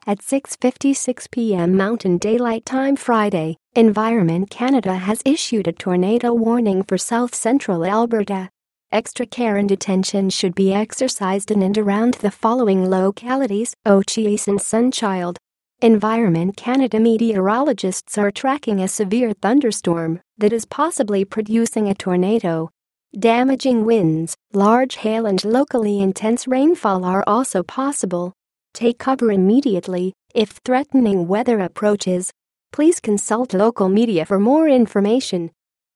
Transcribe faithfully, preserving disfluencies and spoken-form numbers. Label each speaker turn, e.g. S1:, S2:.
S1: At six fifty-six p m Mountain Daylight Time Friday, Environment Canada has issued a tornado warning for south-central Alberta. Extra care and attention should be exercised in and around the following localities: Ochiltree and Sunchild. Environment Canada meteorologists are tracking a severe thunderstorm that is possibly producing a tornado. Damaging winds, large hail and locally intense rainfall are also possible. Take cover immediately if threatening weather approaches. Please consult local media for more information.